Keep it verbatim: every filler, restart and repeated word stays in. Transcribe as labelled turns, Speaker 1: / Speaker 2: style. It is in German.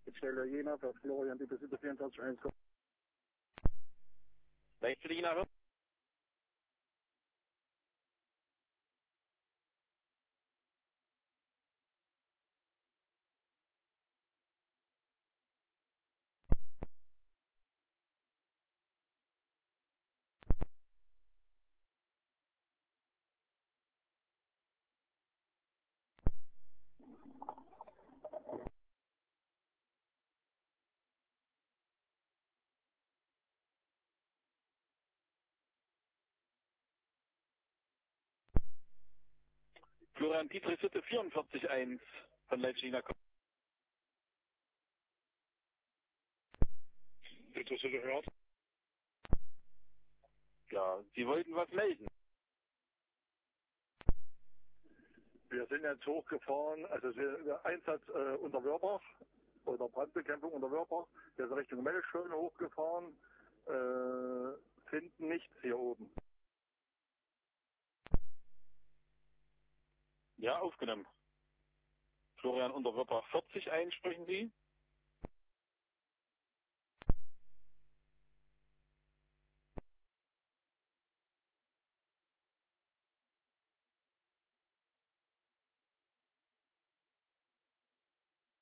Speaker 1: Stelle Jena für Florian, die Besitzer vierundzwanzig eins.
Speaker 2: Leicht für die Jena. Florian Dietrich Sitte vierundvierzig eins von Leipzig Jena.
Speaker 3: Bitte, Sie gehört?
Speaker 2: Ja, Sie wollten was melden.
Speaker 1: Wir sind jetzt hochgefahren, also der Einsatz äh, unter Wörbach oder Brandbekämpfung unter Wörbach, der ist Richtung Melschön hochgefahren, äh, finden nichts hier oben.
Speaker 2: Ja, aufgenommen. Florian unter Wörbach vierzig eins sprechen Sie?